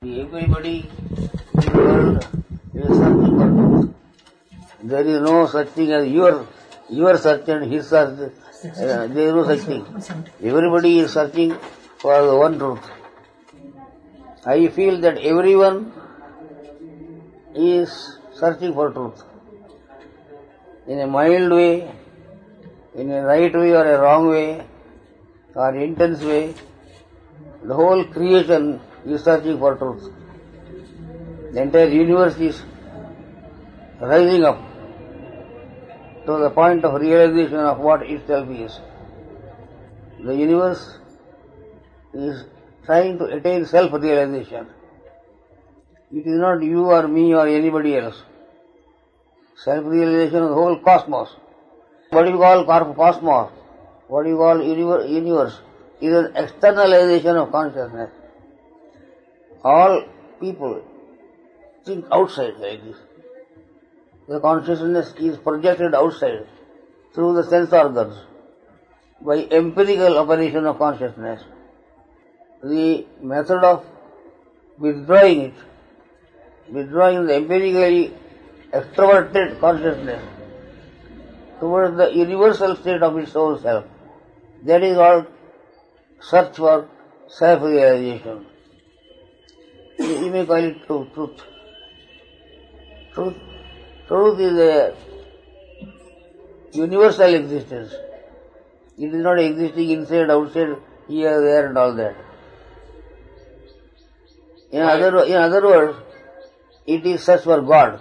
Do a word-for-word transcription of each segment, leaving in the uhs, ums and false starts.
Everybody in the world is searching for truth. There is no such thing as your your search and his search. Uh, there is no such thing. Everybody is searching for the one truth. I feel that everyone is searching for truth. In a mild way, in a right way or a wrong way, or intense way, the whole creation is searching for truth. The entire universe is rising up to the point of realization of what itself is. The universe is trying to attain self-realization. It is not you or me or anybody else. Self-realization of the whole cosmos. What do you call cosmos? What do you call universe? Is an externalization of consciousness. All people think outside like this. The consciousness is projected outside through the sense organs by empirical operation of consciousness. The method of withdrawing it, withdrawing the empirically extroverted consciousness towards the universal state of its own self, that is called search for self-realization. You may call it truth. Truth, truth, truth is a universal existence. It is not existing inside, outside, here, there and all that. In other, in other words, it is search for God.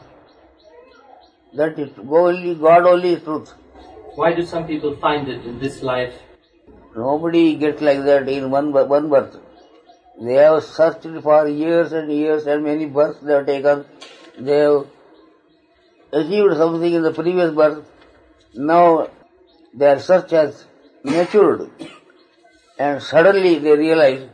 That is, only God only is truth. Why do some people find it in this life? Nobody gets like that in one, one birth. They have searched for years and years and many births they have taken. They have achieved something in the previous birth. Now their search has matured and suddenly they realize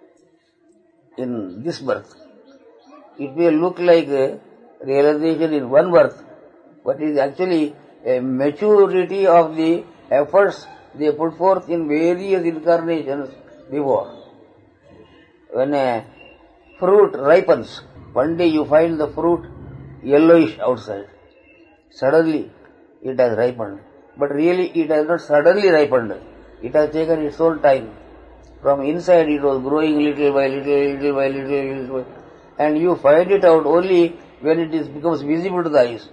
in this birth. It may look like a realization in one birth, but it is actually a maturity of the efforts they put forth in various incarnations before. When a fruit ripens, one day you find the fruit yellowish outside. Suddenly it has ripened. But really it has not suddenly ripened. It has taken its own time. From inside it was growing little by little, little by little, little by, and you find it out only when it is becomes visible to the eyes.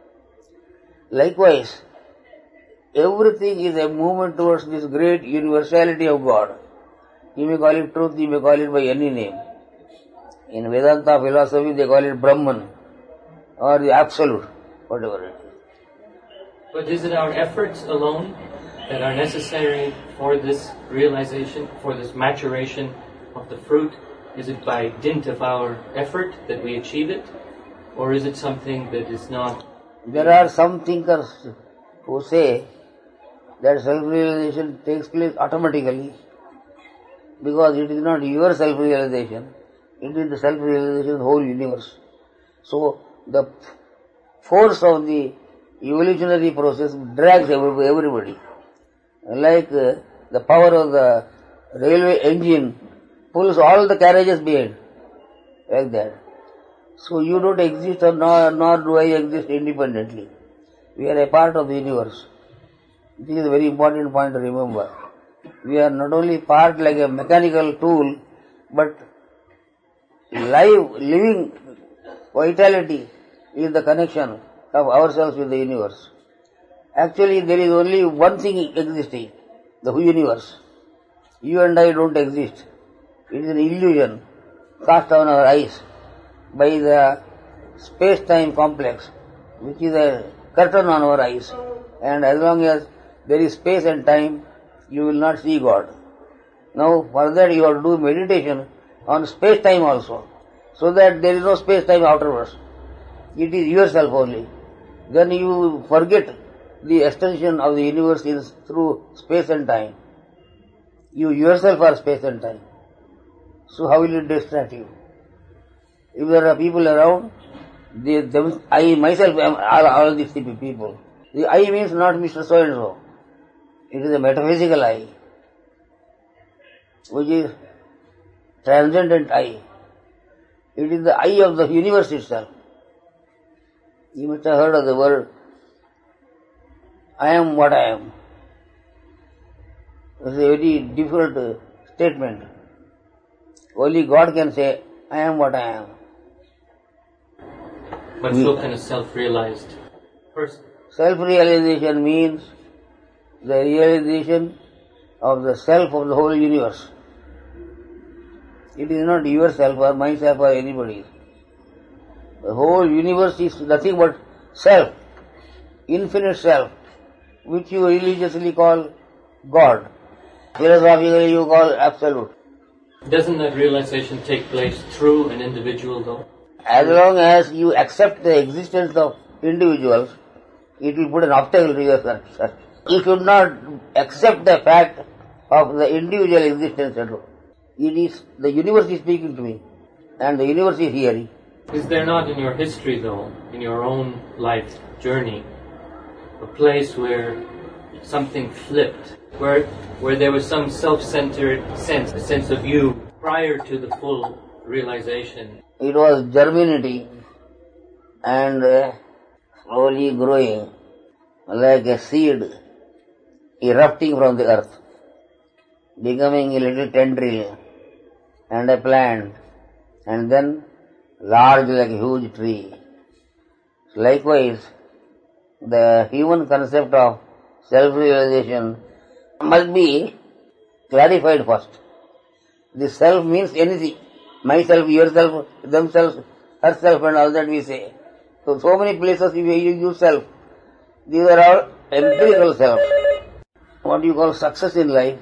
Likewise, everything is a movement towards this great universality of God. You may call it truth, you may call it by any name. In Vedanta philosophy they call it Brahman or the Absolute, whatever it is. But is it our efforts alone that are necessary for this realization, for this maturation of the fruit? Is it by dint of our effort that we achieve it? Or is it something that is not? There are some thinkers who say that self-realization takes place automatically because it is not your self-realization, it is the self-realization of the whole universe. So the force of the evolutionary process drags everybody. Like uh, the power of the railway engine pulls all the carriages behind, like that. So you don't exist or nor, nor do I exist independently. We are a part of the universe. This is a very important point to remember. We are not only part like a mechanical tool, but live, living vitality is the connection of ourselves with the universe. Actually, there is only one thing existing, the universe. You and I don't exist. It is an illusion cast on our eyes by the space-time complex, which is a curtain on our eyes. And as long as there is space and time, you will not see God. Now, for that you have to do meditation on space-time also, so that there is no space-time afterwards. It is yourself only. Then you forget the extension of the universe is through space and time. You yourself are space and time. So how will it distract you? If there are people around, they, them, I myself am all, all these people. The I means not Mister So-and-so. It is a metaphysical I, which is transcendent I. It It is the eye of the universe itself. You must have heard of the word, I am what I am. It's a very difficult uh, statement. Only God can say, I am what I am. But so can a self-realized person. Self-realization means the realization of the self of the whole universe. It is not yourself or myself or anybody. The whole universe is nothing but self, infinite self, which you religiously call God. Philosophically you call absolute. Doesn't that realization take place through an individual though? As long as you accept the existence of individuals, it will put an obstacle to your search. You should not accept the fact of the individual existence at all. It is the universe is speaking to me, and the universe is hearing. Is there not in your history though, in your own life journey, a place where something flipped, where where there was some self-centered sense, a sense of you prior to the full realization? It was germinating and uh, slowly growing like a seed erupting from the earth, becoming a little tendril and a plant, and then large like a huge tree. Likewise, the human concept of self-realization must be clarified first. The self means anything. Myself, yourself, themselves, herself and all that we say. So, so many places you use self. These are all empirical self. What you call success in life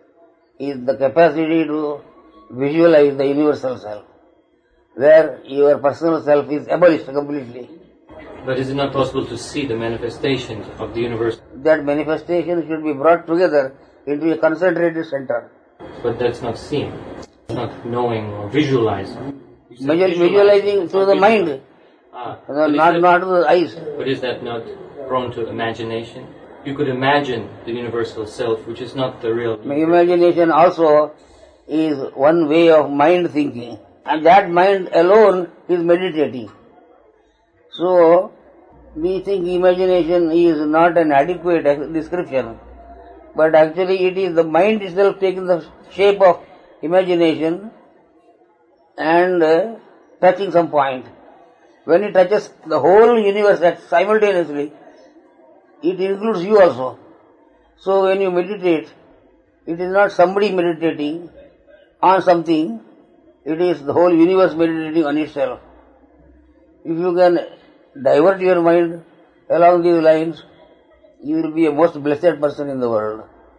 is the capacity to visualize the universal self, where your personal self is abolished completely. But is it not possible to see the manifestations of the universe? That manifestation should be brought together into a concentrated center. But that's not seen. It's not knowing or visualizing. Visual, visualizing through the mind, Ah, not, but, not, is not through the eyes. that, but is that not prone to imagination? You could imagine the universal self, which is not the real. Imagination also is one way of mind thinking, and that mind alone is meditating. So, we think imagination is not an adequate description, but actually it is the mind itself taking the shape of imagination and uh, touching some point. When it touches the whole universe simultaneously, it includes you also. So when you meditate, it is not somebody meditating on something, it is the whole universe meditating on itself. If you can divert your mind along these lines, you will be a most blessed person in the world.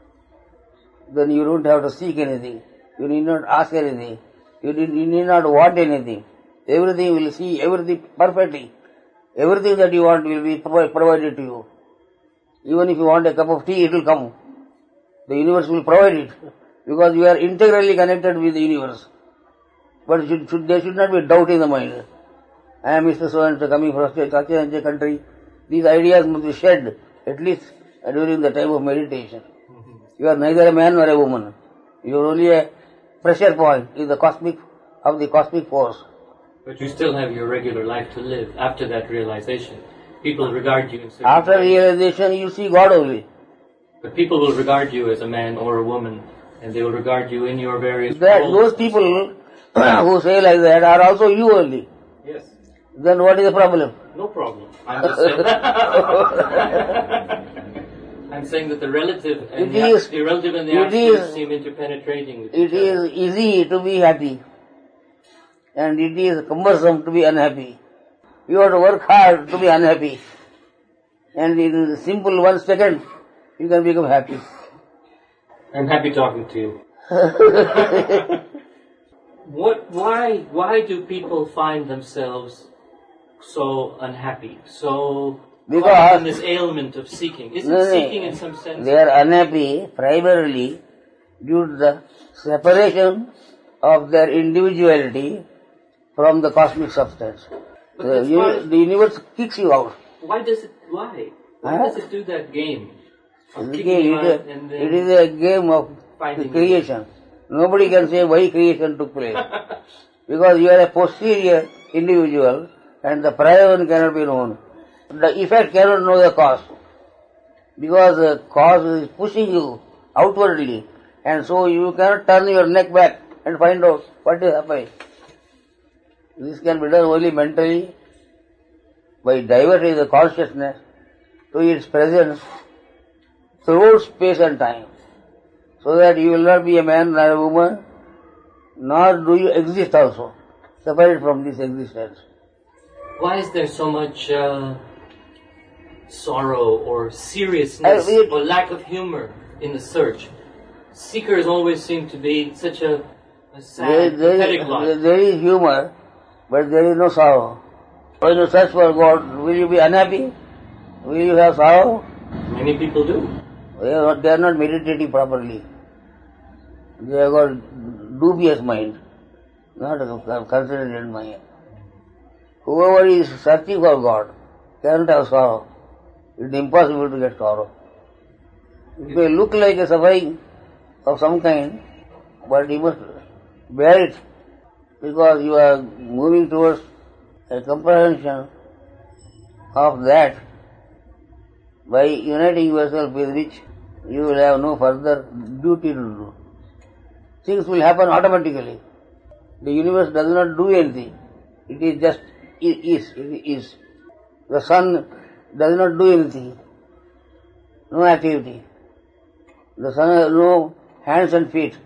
Then you don't have to seek anything. You need not ask anything. You need, you need not want anything. Everything will see, everything perfectly. Everything that you want will be provided to you. Even if you want a cup of tea, it will come. The universe will provide it, because you are integrally connected with the universe. But should, should, there should not be doubt in the mind. I am Mister So-and-so coming from such and such country. These ideas must be shed, at least during the time of meditation. You are neither a man nor a woman. You are only a pressure point in the cosmic, of the cosmic force. But you still have your regular life to live after that realization. People regard you in certain After ways. realization, you see God only. But people will regard you as a man or a woman, and they will regard you in your various That roles. those people who say like that are also you only. Yes. Then what is the problem? No problem. I'm just saying. I'm saying that the relative and It the, is- the relative and the it absolute is- seem interpenetrating with It each other. is easy to be happy, and it is cumbersome to be unhappy. You have to work hard to be unhappy, and in simple one second, you can become happy. I'm happy talking to you. What? Why? Why do people find themselves so unhappy? So Because- caught in this ailment of seeking. Isn't No, no. seeking in some sense? They are unhappy primarily due to the separation of their individuality from the cosmic substance. But The, that's uni- why- the universe kicks you out. Why does it? Why? Why Huh? does it do that game? Of It kicking you is, out a, and it then is a game of finding creation. Nobody can say why creation took place. because you are a posterior individual and the prior one cannot be known. The effect cannot know the cause, because the cause is pushing you outwardly, and so you cannot turn your neck back and find out what is happening. This can be done only mentally, by diverting the consciousness to its presence throughout space and time, so that you will not be a man nor a woman, nor do you exist also, separate from this existence. Why is there so much uh, sorrow or seriousness I, or lack of humor in the search? Seekers always seem to be such a, a sad, there, there, pathetic lot. Is, there is humor, but there is no sorrow. When you search for God, will you be unhappy? Will you have sorrow? Many people do. They are not, they are not meditating properly. They have got dubious mind, not a concentrated mind. Whoever is searching for God cannot have sorrow. It is impossible to get sorrow. It may look like a suffering of some kind, but you must bear it, because you are moving towards a comprehension of that, by uniting yourself with which you will have no further duty to do. Things will happen automatically. The universe does not do anything. It is just it is. It is. The sun does not do anything. No activity. The sun has no hands and feet.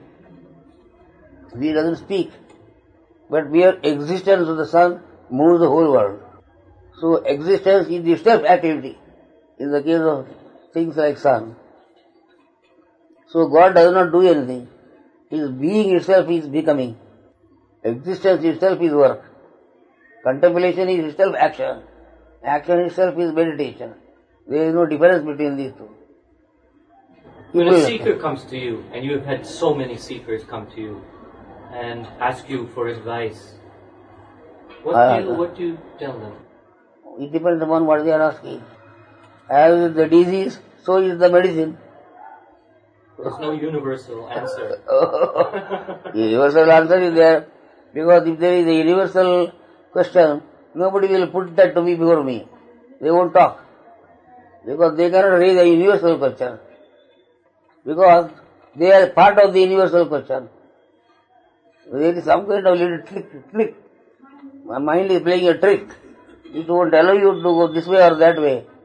He doesn't speak. But mere existence of the sun moves the whole world. So existence is itself activity in the case of things like sun. So God does not do anything. His being itself is becoming. Existence itself is work. Contemplation is itself action. Action itself is meditation. There is no difference between these two. When a seeker comes to you, and you have had so many seekers come to you and ask you for advice, what do you, what do you tell them? It depends upon what they are asking. As is the disease, so is the medicine. There's no universal answer. Universal answer is there, because if there is a universal question, nobody will put that to me before me. They won't talk, because they cannot raise a universal question, because they are part of the universal question. There is some kind of little trick, trick. My mind is playing a trick. It won't allow you to go this way or that way.